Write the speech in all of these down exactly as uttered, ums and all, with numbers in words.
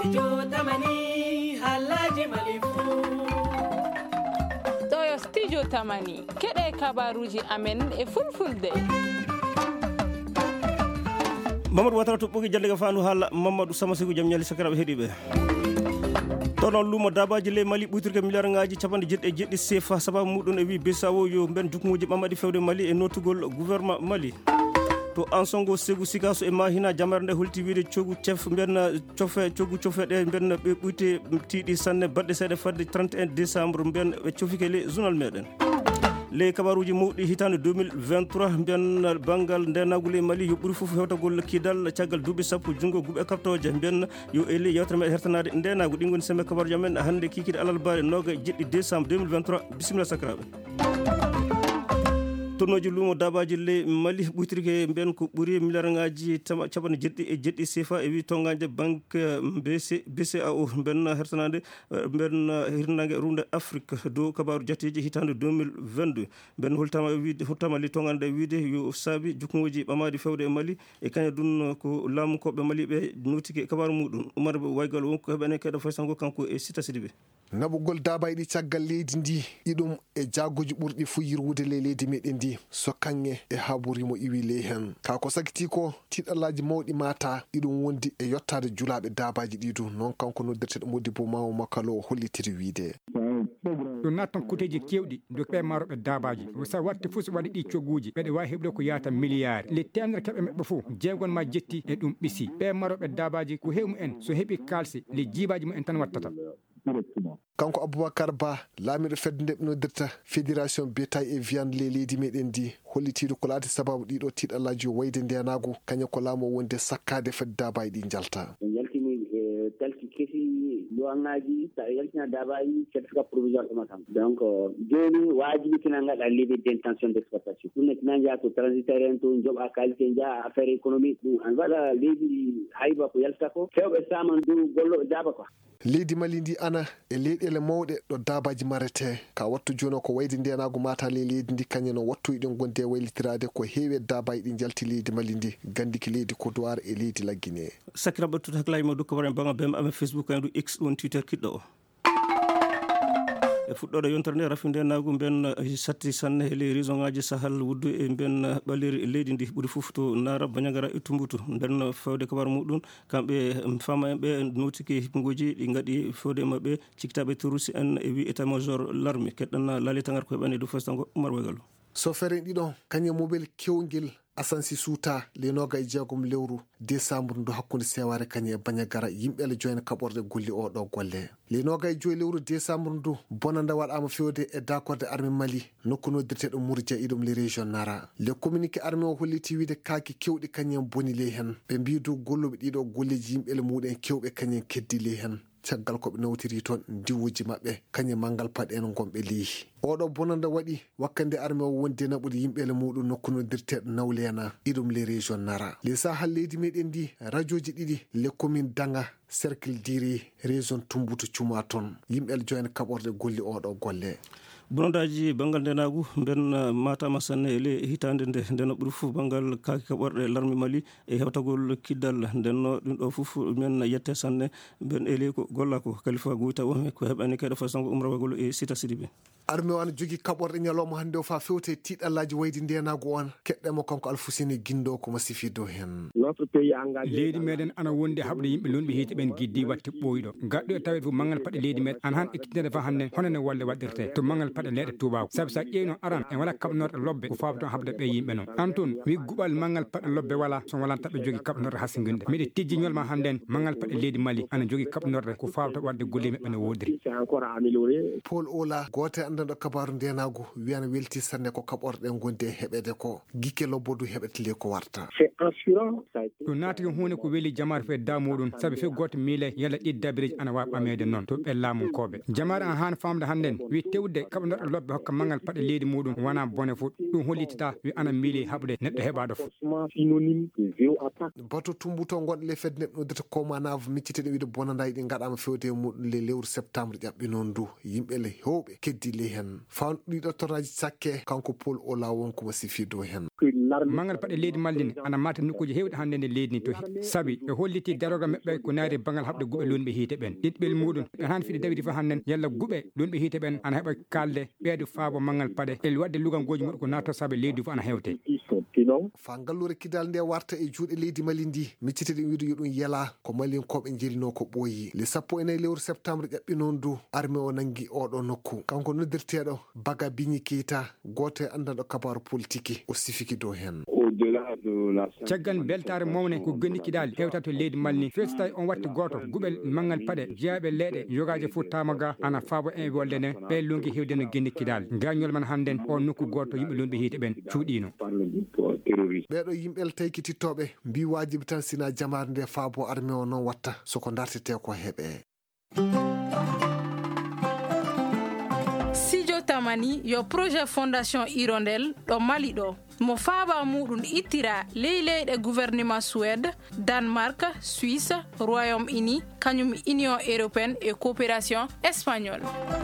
studio tamani halaji malifu toyo studio tamani kede kabaruji amen e fulfulde Mamadou Watara to bogi jalle ga fanu hala Mamadou Samasigu jam nyali sakarabe hedibe tono lumo dabaji le Mali butirke miliyar ngaji capande jedde jeddi sefa sababu mudun e wi Besawo yo ben jukmuji bamadi fewde Mali e notugol gouvernement Mali to ansongo segu sikaso e mahina jamarde hulti wiide cogu chef benna cofe cogu cofede benna be buite tiidi sanne badde sede fadde trente et un décembre ben be cofike le journal meden le kabaruji mawdi hitande deux mille vingt-trois ben bangal ndenagule Mali yo buri fofu hewtagol kidal tiagal dubi sappo jungo gube kartoje ben yo eli yewtere me hertanade ndenagu dingoni sembe kabaru jamen hande kikide alal bare noga jeddi décembre deux mille vingt-trois bismillah sakrabe tonoji lumo dabaji le Mali butirke ben ko buri miliyar ngaji cabane jeddi e jeddi sefa e wi tongande banque BC BCAO ben hertanade ben hirnange runde Afrique do kabaru jatteji hitande deux mille vingt-deux ben hultama wi hultama li tongande wiide yo sabi jukmoji bamadi fewde e Mali e kanya dun ko lamu ko be Mali be notike kabaru mudun Umar Waygal wonko hebene kedo faysango kanko e Sita Sidibé nabugol dabaydi caggal leydi ndi idum e jagoji burdi fu yirwude le leydi meden ndi so kange e haburi mo iwi le hen ka ko sakiti ko tidalaji mawdi mata idum wondi e yottade julabe dabaji didu non kanko noddirte Modibo Mawo Makalo hollitiri wiide to natan kuteji kewdi do be marobe dabaji sa watti fu so wadi di cioguji be wa hebdo ko yata milliard le tendre kebe mebbe fu jeegon ma jetti e dum bisi be marobe dabaji ko hewmu en so hebi kalsi le jibaji mu en tan wattata kanko Aboubacar Ba lamido fedde noddirta fédération bétail et viande le leydi meden di hollitido ko laati sababu dido tidalaji wayde ndenago kanya ko lamo wonde sakkade fedde dabay di jalta yaltini talki kesi luwangaji ta yaltina dabayi certificat provisoire o matam donc joni wajibi kina ngada levée d'intention d'exportation kunna kina ja to transitaire to job a qualité ja affaire économique dum an wala leydi hayba ko yalta ko fewbe saman du gollo daba ko leydi Mali ndi ana e leydele mawde do dabaji marete ka wattu jono ko waydi ndenago mata le leydi ndi kanyeno wattu idon gonde waylitirade ko heewe dabayi di jalti leydi Mali ndi gandiki leydi ko douar e leydi laggine sakira battu haklay do ko bare banga bem am Facebook and X on Twitter kiddo e fuddodo yontorne rafinde nagum ben satti sanne le raison ngaji sahal wuddu e ben baleri leydi ndi buri fufto nara banyagara e tumbutu ben fawde kabar mudun kambe fama be notiki ngoji di ngadi fawde mabbe ciktabe turusi en e wi état major l'armée kedana lali tangar ko bane do fastango Umar Waygal so fere didon kanye mobile kewngel asansi suuta le noga e jeegom lewru décembre ndo hakkunde seware kanye banyagara yimbe le joyna kaborde golli o do golle le noga e joy lewru décembre ndo bonanda wadama fewde e d'accord armée Mali nokkuno dirte do murja idum le région nara le communiqué armée o holliti wiide kaaki kewdi kanye boni le hen be biidu gollobe dido golleji yimbe le muden kewbe kanye keddi le hen caggal ko be nawtiri ton diwuji mabbe kanye mangal paden gombe li odo bonanda wadi wakkande armée wonde nabude yimbe le mudum nokkuno dirte nawlena idum le région nara le sahal leydi meden di radioji didi le commune danga cercle diri région tumbutu cuma ton yimbe joine kaborde golli odo golle bondaji bangal denagu ben mata masanne le hitande de den buru fu bangal kaki kaborde l'armée Mali e hewtagol kidal den dum do fu men yette sanne ben ele ko golla ko khalifa guita o ko hebani kede façon Umar Waygal e Sita Sidibé armée wan jogi kaborde nyalomo hande fa fewte tidalaji waydi ndenago won keddemo kanko Alfuseni Gindo ko masifido hen notre pays engagé leydi meden ana wonde habde yimbe lonbe hiti ben giddi watti boydo gaddo tawe fu mangal pade leydi med an han ekkitede fa hande honane walle wadirte to mangal pade lede tuba sabi sa ƴeeno aran en wala kabnorde lobbe ko fabto habde be yimbe non anton wi gubal mangal pade lobbe wala so wala tabbe jogi kabnorde hasinginde mede tijji nyolma handen mangal pade leydi Mali ana jogi kabnorde ko fabto wadde golle mebbe no wodiri c'est encore amélioré Paul Ola gote andando kabaru ndenago wiana welti sanne ko kaborde gonde hebede ko gikke lobbodu hebetele ko warta c'est assurant ça to naati hunde ko weli jamar fe damudun sabi fe goto mile yalla iddabire ana wa bamede non to be lamun kobe jamar an han famde handen wi tewde kabnorde lobbe hokka mangal pade leydi mudum wana bone fu dum hollitita wi ana mili habde neddo hebado fu synonyme de véo attaque bato tumbuto gonde le fedne no dete ko manav miccite de wiide bonanda di ngadama fewde mudum le lewru septembre jabbi non du yimbe le hewbe keddi le golli hen fawn ɗiɗo toraji sakke kanko Paul Ola wonko wasifi dow hen mangal paɗe leydi Mali ana mata nokkuji hewɗe hande nde leydi ni to sabi ɓe holliti daroga maɓɓe ko naari bangal haɓde guɓe lunɓe hiite ɓen ɗiɗɓel muɗum ɓe han fiɗe dawidi fa hannen yalla guɓe lunɓe hiite ɓen ana heɓa kalde ɓeeɗo faabo mangal paɗe e wadde lugal goji muɗum ko naata sabi leydi fof ana hewte fa ngallure kidal nde warta e juuɗe leydi Mali ndi miccite ɗum wiide yo ɗum yela ko malien koɓe jelino ko ɓooyi le sappo e nayyi lewru septembre ƴaɓɓi noon du armé o nangi oɗo nokku kanko noddirteɗo Baga Bigny Keita goto e andanɗo kabaru politique o sifiki dow hen caggal beltare mawne ko gondi kidali hewta to leydi Mali first tawi on watti goto guɓel mangal paɗe jeyaɓe leeɗe yogaji fof tamaga ana faabo en wolde ne ɓe lungi hewde no gondi kidali gañol man hannden o nokku goto yimɓe lunɓe hiite ɓen cuuɗino ɓeɗo yimɓel taykitittoɓe mbi wajibi tan sina jamare nde faabo armé o noon watta soko dartete ko heeɓe. Sidio Tamani yo projet fondation Hirondelle ɗo Mali ɗo mo faaba muɗum ittira ley leyɗe gouvernement Suède, Danemark, Suisse, Royaume-Uni kañum Union européenne et coopération espagnole.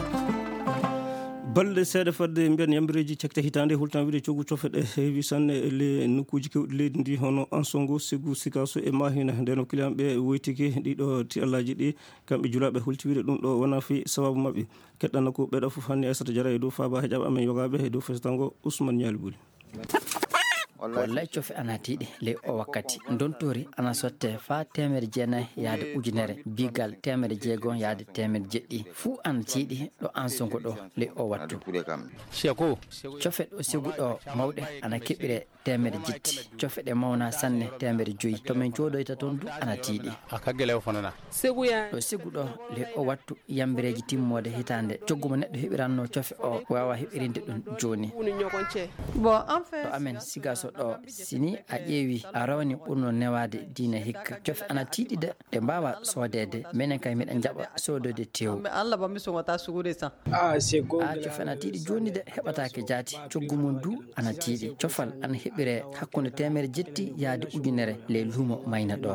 balɗe seeɗa fadde mbiyen yambireji cekte hitande hultan wiide coggu cofeɗe heewi sanne le nokkuji kewɗi leydi ndi hono Ansongo Ségou Sikasso e Mahina ndeno client ɓe woytiki ɗiɗo ti allaji ɗi kamɓe julaɓe hulti wiide ɗum ɗo wona fi sababu mabɓe keɗɗanno ko ɓeɗa foof hanni Aissata Diarra e dow faaba heƴaɓe amen yogaɓe e dow fesitango Ousmane Niali Bouli wallahi cofe ana tiiɗi ley o wakkati dontori ana sotte fa temere jeenayyi yaade ujunere bigal temere jeegom yaade temere jeɗɗi fuu ana tiiɗi ɗo Ansongo ɗo ley o wattu cofe ɗo Ségou ɗo mawɗe ana keɓire temere jetti cofe ɗe mawna sanne temere joyyi to min coodoyta toon du ana tiiɗi ɗo Ségou ɗo ley o wattu yambireji timmode hitande coggumo neɗɗo heɓiranno cofe o wawa heɓirinde ɗum joni ɗo amen Sigasso ɗo sini a ƴeewi a rawni ɓurno newade diina hikka cofe ana tiiɗi de ɗe mbawa soodede minen kay miɗen jaɓa soodode tew a cofe ana tiiɗi joni de heɓatake jaati coggu mum du ana tiiɗi cofal ana heɓire hakkude temere jetti yaade ujunere ley luumo Mayna ɗo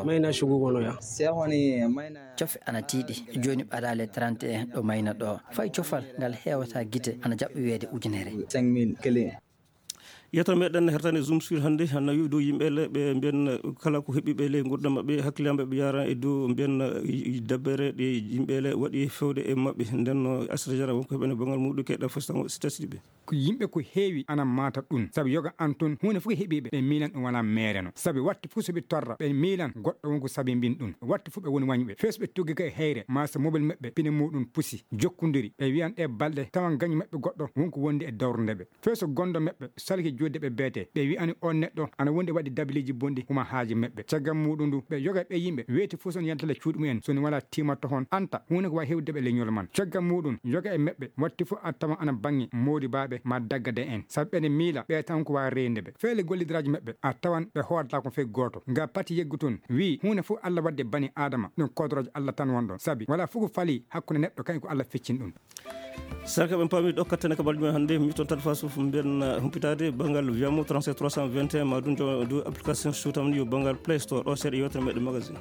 cofe ana tiiɗi joni ɓaɗale trente et un ɗo Mayna ɗo fay cofal ngal hewata guite ana jaɓɓi weede ujunere yettoro meɗen hertane zoom sur hannde hanna wi dow yimɓele ɓe mbiyen kala ko heeɓiɓe ley gurdam maɓɓe hakkillamɓe ɓe yara e dow mbiyen dabbere ɗe yimɓele waɗi fewde e maɓɓe nden Aissata Diarra wonko heɓene bangal muɗum keɗɗa fositan stasiɗi ɓe ko yimɓe ko heewi ana mata ɗum saabi yoga Anton hunde fof heeɓiɓe ɓe milan ɗum wona meereno saabi watti fof soɓe torra ɓe milan goɗɗo wonko saabi mbin ɗum watti fof ɓe woni wañɓe fees ɓe tuggi ka e heyre masa mobile maɓɓe pine muɗum pusi jokkudiri ɓe wiyan ɗe balɗe tawan gañu maɓɓe goɗɗo wonko wondi e dawrndeɓe fees gondo maɓɓe salki jodde ɓe beete ɓe wi ani on neɗɗo ana wondi waɗi dabiliji bonɗi huma haaji maɓɓe caggal muɗum ndu ɓe yoga ɓe yimɓe weeti fof son yantale cuuɗi mumen soni wala timatto hon anta hunde ko wawi hewdeɓe leñol man caggal muɗum yoga e maɓɓe watti fof a tawa ana bangi modi baɓe ma daggade en saabi ɓene miila ɓe tan ko wawi rendeɓe feele gollidiraji maɓɓe a tawan ɓe hoodata ko fey goto nga pati yeggu toon wi hunde fof Allah wadde bani adama ɗum kodoroje Allah tan wonɗon saabi wala fof ko faali hakkude neɗɗo kañ ko Allah feccin ɗum sarka ɓen paami ɗokkatene kabalɗe mumen hannde mi toon tan fa suuf mbiyen humpitade banggal wiyamo trente-sept trois cent vingt et un ma ɗum do application sutamni yo banggal Play Store ɗo seeɗa yewtere meɗen magazine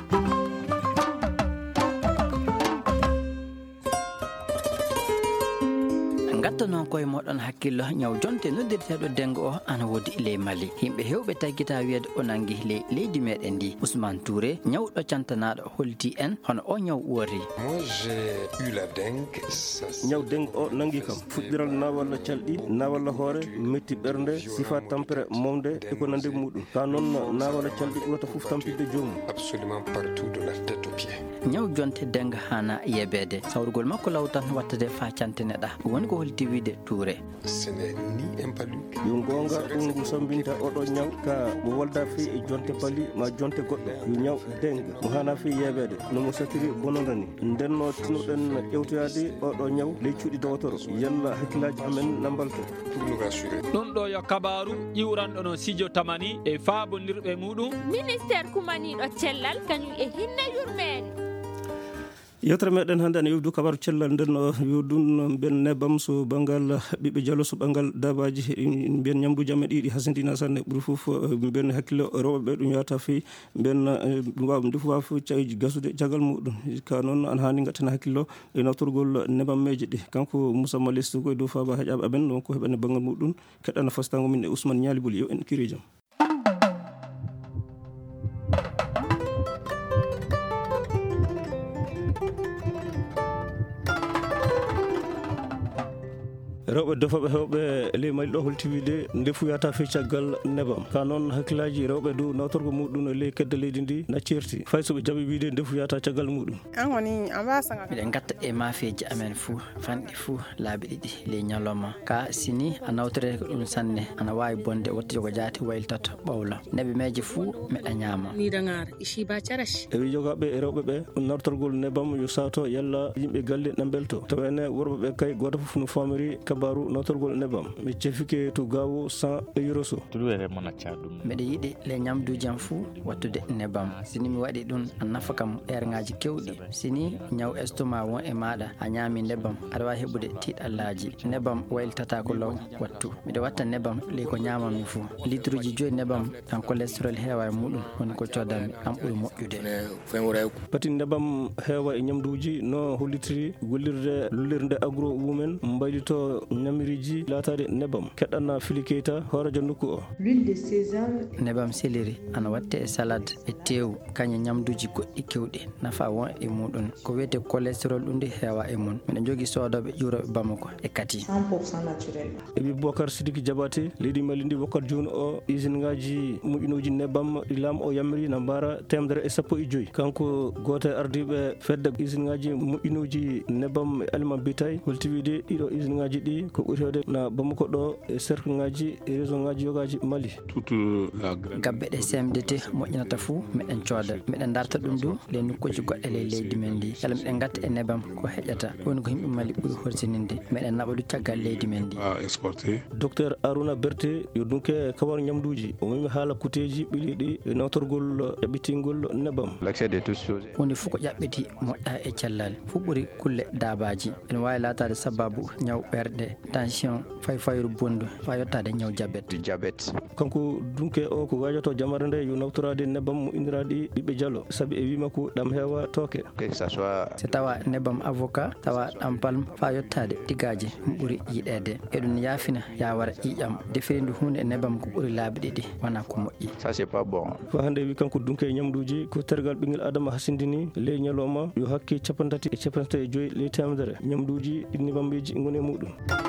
gatta noon koye moɗon hakkillo ñaw jonte noddirteɗo dengo o ana woodi ley Mali yimɓe hewɓe taggita wiyeede o nangi ley leydi meɗen ndi Ousmane Touré ñawɗo cantanaɗo holdi en hono o ñaw woori ñaw dengue o nangi kam fuɗɗiral na walla calɗi na walla hoore metti ɓernde sifa tampere momde eko nande muɗum ka noon na walla calɗi ɓurata foof tampidde joomum absolument partout de la tête aux pieds ñaw jonte dengue hana yebede sawrugol makko lawtan wattade fa cantineɗa woni ko holti wiide Touré ce n'est ni un paluc yo gonga ɗum ngu sambinta oɗo ñaw ka mo walda fi e jonte pali ma jonte goɗɗo yo ñaw dengue mo hana fi yebede nomo satiri bonondani ndenno tinoɗen ƴewtoyade oɗo ñaw ley cuuɗi dowotoro yalla hakkillaji amen nambalto pour nous rassurer ɗum ɗo yo kabaru iwranɗo no Sidio Tamani e faabondirɓe muɗum ministére kumaniɗo cellal kañum e hinne yurmede yewtere meɗen hannde ene yewdu kabaru cellal nden yewdun ben nebam so banggal ɓiɓɓe diallo so banggal dabaji ben ñamduji amen ɗiɗi hasindina sanne ɓuuri fof ben hakkille rewɓe ɓe ɗum yawata fewi ben wawa ndefu wawa fof gasude caggal muɗum ka noon an hani gatten hakkillo e nawtorgol nebammeje ɗi kanko Moussa Maliss koye dow faba haƴaɓe amen ɗon ko heɓane banggal muɗum keɗɗana fastango min e Ousmane Ñaliboli yo en kiri jaam. rewɓe defoɓe hewɓe ley mali ɗo holtiwide ndefu yata fe caggal nebam ka noon hakkillaji rewɓe dow nawtorgo muɗum e ley kedde leydi ndi na certi fay soɓe jaaɓi wiide ndefu yata caggal muɗum an woni ambasanga miɗen gatta e mafeji amen fou fanɗi fou laabi ɗiɗi ley ñalawma ka sini a nawtorete ko ɗum sanne ana wawi bonde wotti ko jaati wayltato ɓawla neɓe meje fou meɗa ñaama nidangar ishiba carash e wi jogaɓe e rewɓe ɓe nawtorgol nebam yo sato yalla yimɓe galle na belto tawene worɓe ɓe kay goto foof no famiri kabaru nawtorgol nebam mi cefike to gawo cent euro so mbeɗa yiiɗi le ñamduji am fou wattude nebam sini mi waɗi ɗum a nafa kam ergaji kewɗi sini ñaw estomac won e maɗa a ñaami nebam aɗa wawi heɓude tiiɗallaji nebam wayltata ko law wattu mbiɗa watta nebam ley ko ñamami fou litre uji joyi nebam tan cholestérol heewa e muɗum woni ko codanmi am ɓuuri moƴƴude pati nebam heewa e ñamduji no hollitiri gollirde lullirde agro women mbaylito ñamiriji latade nebam keɗɗanna Fili Keita horadio nokku o nebam céleri ana watte e salade e tew kañe ñamduji goɗɗi kewɗi nafa won e muɗum ko wiyete cholestérol ɗum ndi heewa e mum miɗen jogui sodoɓe ƴuroɓe bamako e kati e wi Bocar Sidiki Diabaté leydi Mali ndi wakkati joni o usine ngaji moƴƴinoji nebam ɗi laam o yammiri na mbara temedere e sappo e joyyi kanko goto e ardiɓe fedde usine ngaji moƴƴinoji nebam e aliment bétail holtiwide ɗiɗo usine ngaji ɗi ko ɓuuri hewde na bamako ɗo e cercle ngaji e région ngaji yogaji Mali gabbe ɗe C M D T moƴƴinata fou meɗen cooda meɗen darta ɗum du le nokkuji goɗɗe ley leydi men ndi kala meɗen gatta e nebam ko heƴata woni ko yimɓe Mali ɓuuri horsininde meɗen naɓa du caggal leydi men ndi docteur Arouna Berté yo dunke kawar ñamduji o mimi haala kuteji ɓiliɗi e nawtorgol ƴaɓɓitingol nebam woni fof ko ƴaɓɓiti moƴƴa e cellal fo ɓuuri kulle dabaji ene wawi latade sababu ñaw ɓerɗe tension fay fayru bondu fa yettade ñaw diabète diabète kanko dunke o ko wajoto jamare nde yo nawtorade nebam mo indiradi ɓiɓɓe diallo saabi e wima ko ɗam heewa tooke so tawa nebam avocat tawa ɗam palme fa yettade tiggaji ɓuuri yiɗede eɗum yaafina ya wara ƴiƴam defirinde hunde e nebam ko ɓuuri laabi ɗiɗi wona ko moƴƴi ça c'est pas bon fa hande wi kanko dunke ñamduji ko tergal ɓinguel adama hasindini ley ñalawma yo hakke capantati e capantati e joyyi ley temedere ñamduji ɗi nebambeji goni e muɗum